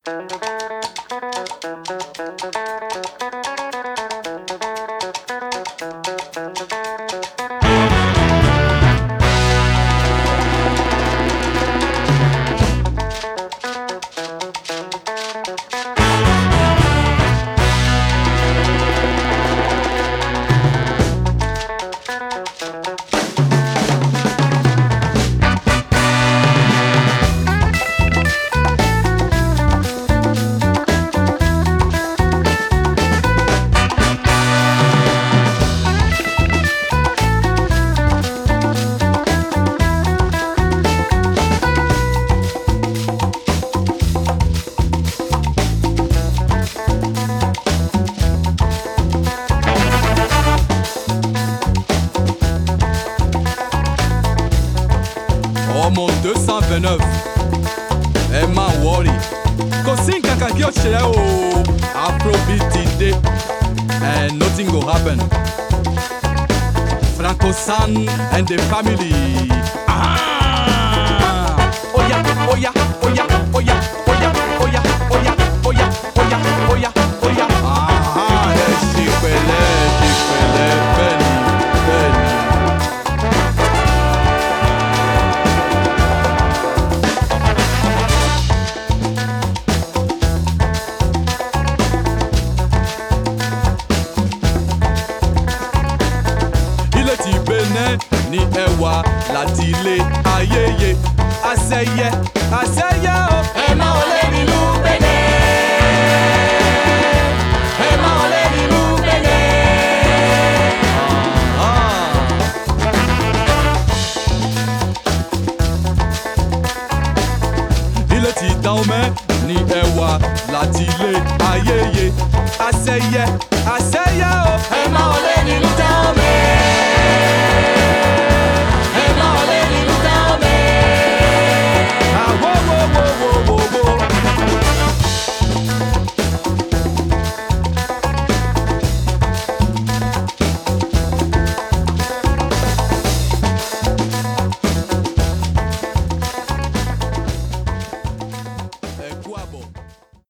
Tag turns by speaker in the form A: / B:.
A: Mon 229 Emma Worry Kosin kakaki ocheye o Afrobeat today and nothing go happen Franco San and the family Oya, oya, oya, oya, oya, oya, oya, oya, oya, oya, oya Chikwele, Benny, Benny Ni ẹwà láti ilé ayẹyẹ àṣẹyẹ àṣẹyẹ o.
B: Ẹ máa wọlé nílùú Benin. Ẹ máa wọlé nílùú Benin.
A: Ilé ti dán mẹ́ ní ẹwà láti ilé ayẹyẹ àṣẹyẹ àṣẹyẹ o.